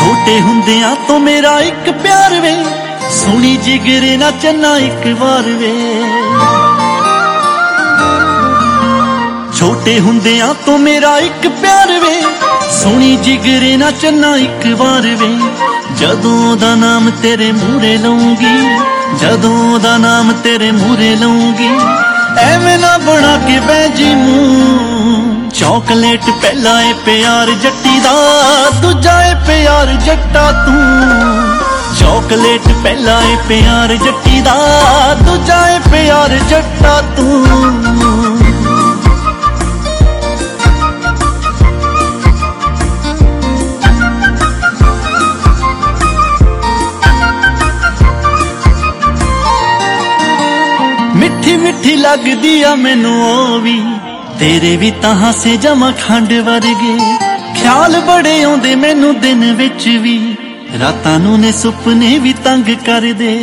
ਛੋਟੇ ਹੁੰਦਿਆਂ ਤੋਂ ਮੇਰਾ ਇੱਕ ਪਿਆਰ ਵੇ, ਸੁਣੀ ਜਿਗਰੇ ਨਾ ਚੰਨਾ ਇੱਕ ਵਾਰ ਵੇ। ਛੋਟੇ ਹੁੰਦਿਆਂ ਤੋਂ ਮੇਰਾ ਇੱਕ ਪਿਆਰ ਵੇ, ਸੁਣੀ ਜਿਗਰੇ ਨਾ ਚੰਨਾ ਇੱਕ ਵਾਰ ਵੇ। ਜਦੋਂ ਦਾ ਨਾਮ ਤੇਰੇ ਮੂਹਰੇ ਲਊਂਗੀ, ਜਦੋਂ ਦਾ ਨਾਮ ਤੇਰੇ ਮੂਹਰੇ ਲਊਂਗੀ, ਐਵੇਂ ਨਾ ਬਣਾ ਕੇ ਬਹਿ ਜੀ ਮੂੰਹ। ਚੌਕਲੇਟ ਪਹਿਲਾ ਏ ਪਿਆਰ ਜੱਟੀ ਦਾ, ਦੂਜਾ ਏ ਪਿਆਰ ਜੱਟਾ ਤੂੰ। ਚੌਕਲੇਟ ਪਹਿਲਾ ਏ ਪਿਆਰ ਜੱਟੀ ਦਾ, ਦੂਜਾ ਏ ਪਿਆਰ ਜੱਟਾ ਤੂੰ। ਮਿੱਠੀ ਮਿੱਠੀ ਲੱਗਦੀ ਆ ਮੈਨੂੰ ਉਹ ਵੀ, ਤੇਰੇ ਵੀ ਤਾਂ ਹਾਸੇ ਜਮਾ ਖੰਡ ਵਰਗੇ। ਖਿਆਲ ਬੜੇ ਆਉਂਦੇ ਮੈਨੂੰ ਦਿਨ ਵਿੱਚ ਵੀ, ਰਾਤਾਂ ਨੂੰ ਨੇ ਸੁਪਨੇ ਵੀ ਤੰਗ ਕਰਦੇ।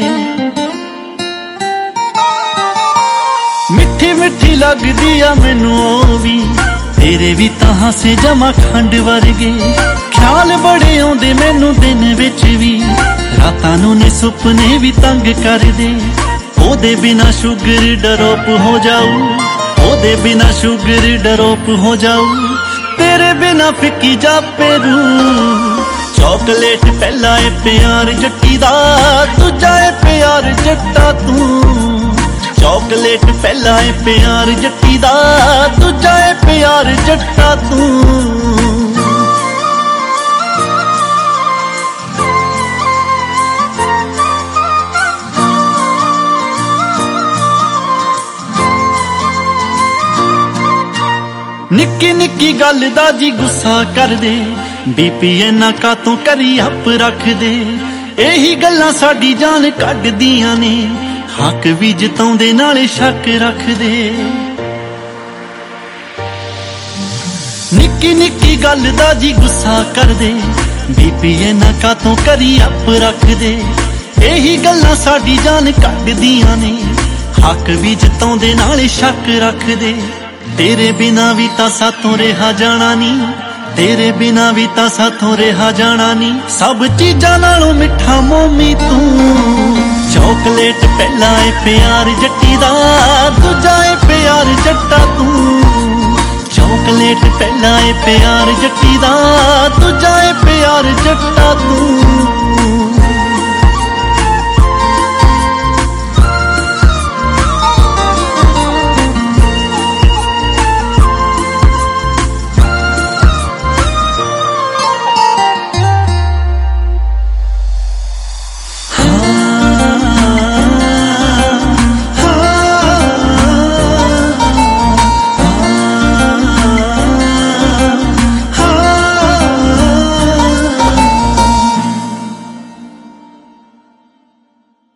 ਮਿੱਠੀ ਮਿੱਠੀ ਲੱਗਦੀ ਆ ਮੈਨੂੰ ਉਹ ਵੀ, ਤੇਰੇ ਵੀ ਤਾਂ ਹਾਸੇ ਜਮਾ ਖੰਡ ਵਰਗੇ। ਖਿਆਲ ਬੜੇ ਆਉਂਦੇ ਮੈਨੂੰ ਦਿਨ ਵਿੱਚ ਵੀ, ਰਾਤਾਂ ਨੂੰ ਨੇ ਸੁਪਨੇ ਵੀ ਤੰਗ ਕਰਦੇ। ਉਹਦੇ ਬਿਨਾ ਸ਼ੂਗਰ ਡਰੋਪ ਹੋ ਜਾਊ, ਉਹਦੇ ਬਿਨਾ ਸ਼ੂਗਰ ਡਰੋਪ ਹੋ ਜਾਊ, ਤੇਰੇ ਬਿਨਾ ਫਿੱਕੀ ਜਾਪੇ ਰੂ। ਚੌਕਲੇਟ ਪਹਿਲਾ ਏ ਪਿਆਰ ਜੱਟੀ ਦਾ, ਦੂਜਾ ਏ ਪਿਆਰ ਜੱਟਾ ਤੂੰ। ਚੌਕਲੇਟ ਪਹਿਲਾ ਏ ਪਿਆਰ ਜੱਟੀ ਦਾ, ਦੂਜਾ ਏ ਪਿਆਰ ਜੱਟਾ ਤੂੰ। ਨਿੱਕੀ ਨਿੱਕੀ ਗੱਲ ਦਾ ਜੀ ਗੁੱਸਾ ਕਰਦੇ, ਬੀਪੀ ਇਹਨਾਂ ਕਾਤੋਂ ਕਰੀ ਅੱਪ ਰੱਖਦੇ। ਇਹੀ ਗੱਲਾਂ ਸਾਡੀ ਜਾਨ ਕੱਢਦੀਆਂ ਨੇ, ਹੱਕ ਵੀ ਜਿਤਾਉਂਦੇ ਨਾਲੇ ਸ਼ੱਕ ਰੱਖਦੇ। ਨਿੱਕੀ ਨਿੱਕੀ ਗੱਲ ਦਾ ਜੀ ਗੁੱਸਾ ਕਰਦੇ, ਬੀਪੀ ਇਹਨਾਂ ਕਾਤੋਂ ਕਰੀ ਅੱਪ ਰੱਖਦੇ। ਇਹੀ ਗੱਲਾਂ ਸਾਡੀ ਜਾਨ ਕੱਢਦੀਆਂ ਨੇ, ਹੱਕ ਵੀ ਜਿਤਾਉਂਦੇ ਨਾਲੇ ਸ਼ੱਕ ਰੱਖਦੇ। ਤੇਰੇ ਬਿਨਾ ਵੀ ਤਾਂ ਸਾਥੋਂ ਰਿਹਾ ਜਾਣਾ ਨੀ, ਤੇਰੇ ਬਿਨਾ ਵੀ ਤਾਂ ਸਾਥੋਂ ਰਿਹਾ ਜਾਣਾ ਨੀ। ਸਭ ਚੀਜ਼ਾਂ ਨਾਲੋਂ ਮਿੱਠਾ ਮੋਮੀ ਤੂੰ। ਚੌਕਲੇਟ ਪਹਿਲਾ ਏ ਪਿਆਰ ਜੱਟੀ ਦਾ, ਦੂਜਾ ਏ ਪਿਆਰ ਜੱਟਾ ਤੂੰ। ਚੌਕਲੇਟ ਪਹਿਲਾ ਏ ਪਿਆਰ ਜੱਟੀ ਦਾ, ਦੂਜਾ ਏ